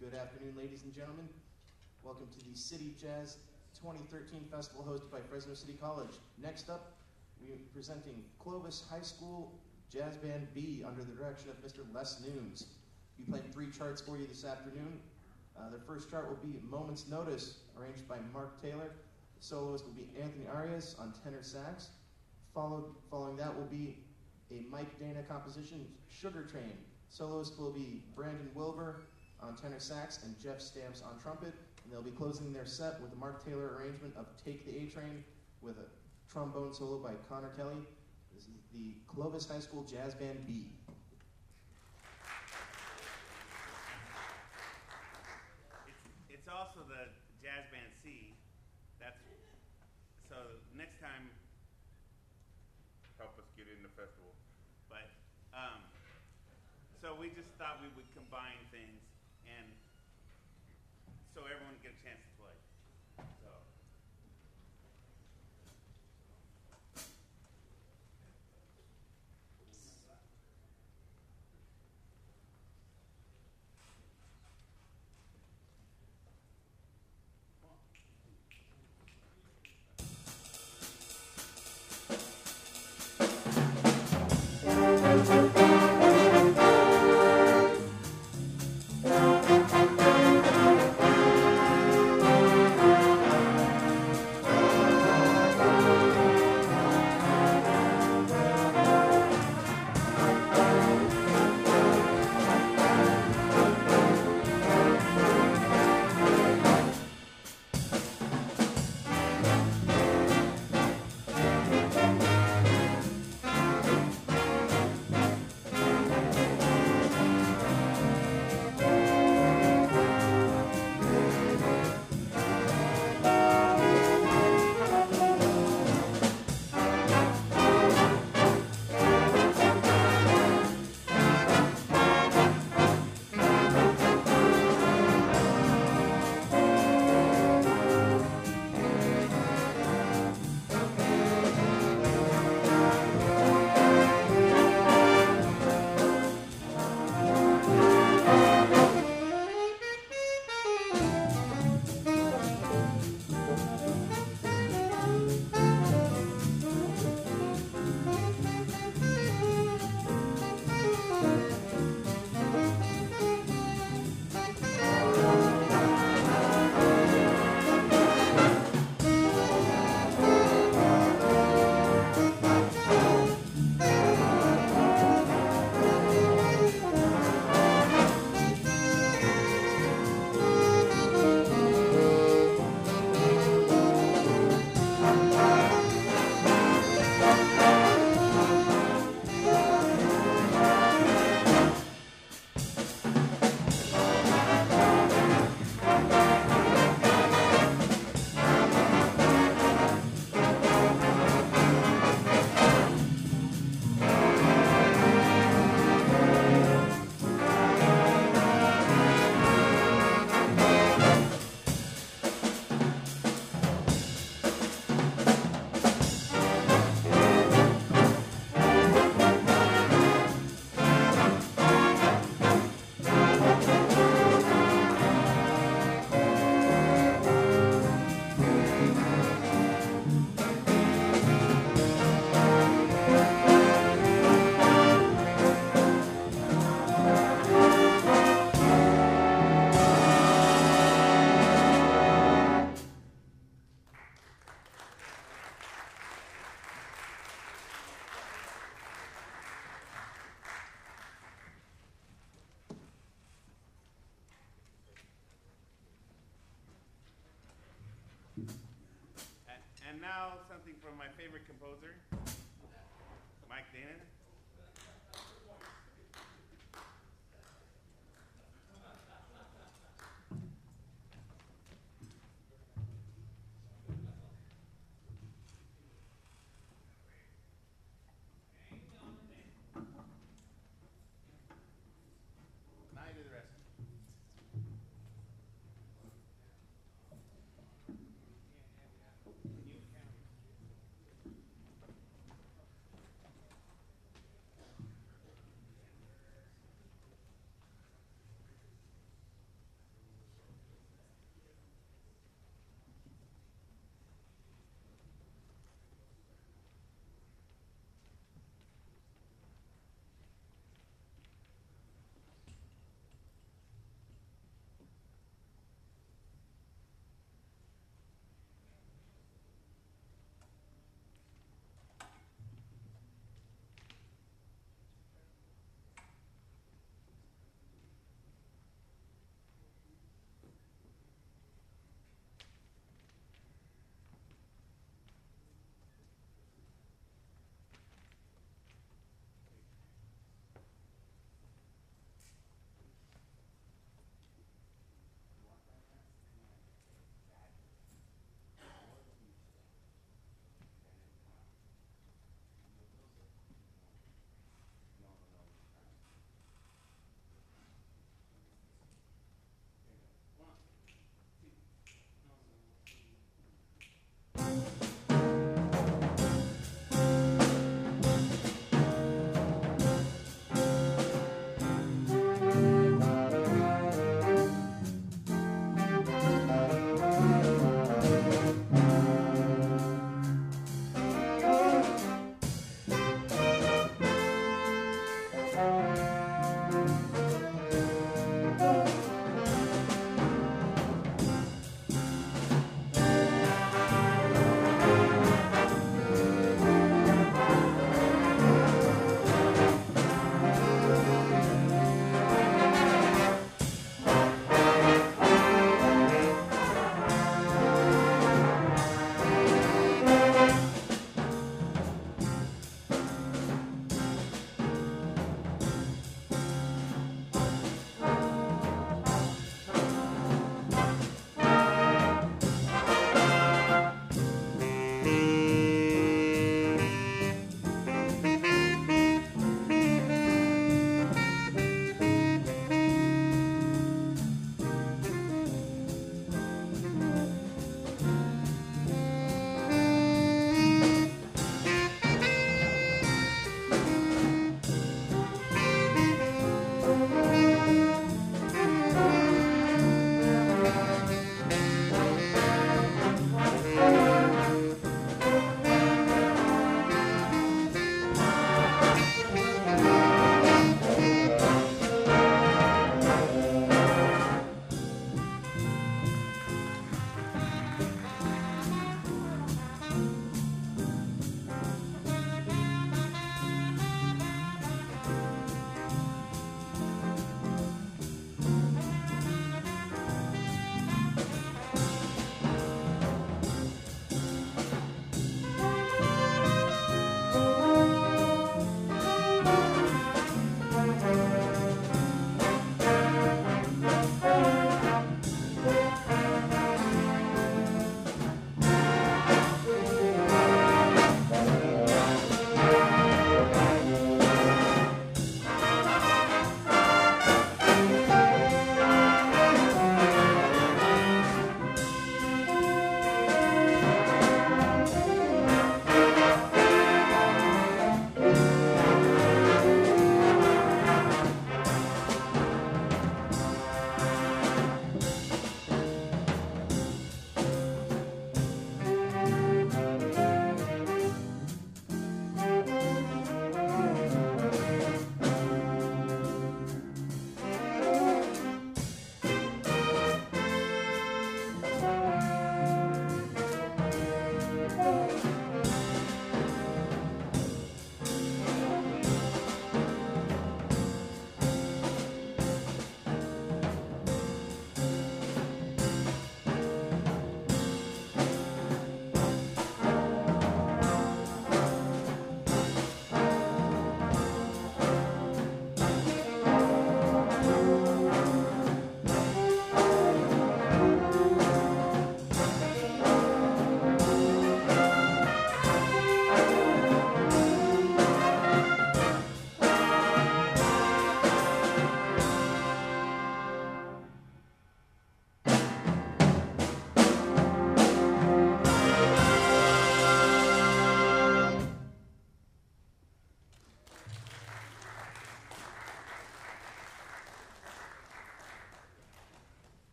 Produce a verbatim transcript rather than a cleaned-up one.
Good afternoon, ladies and gentlemen. Welcome to the City Jazz twenty thirteen Festival hosted by Fresno City College. Next up, we are presenting Clovis High School Jazz Band B under the direction of Mister Les Nunes. We'll be playing three charts for you this afternoon. Uh, their first chart will be Moment's Notice, arranged by Mark Taylor. The soloist will be Anthony Arias on tenor sax. Followed, following that will be a Mike Dana composition, Sugar Train. Soloist will be Brandon Wilbur on tenor sax and Jeff Stamps on trumpet. And they'll be closing their set with a Mark Taylor arrangement of Take the A-Train with a trombone solo by Connor Kelly. This is the Clovis High School Jazz Band B. It's, it's also the Jazz Band C. That's so next time help us get in the festival. But um, so we just thought we would combine things and so everyone get a chance to play. So. And now something from my favorite composer, Mike Dana.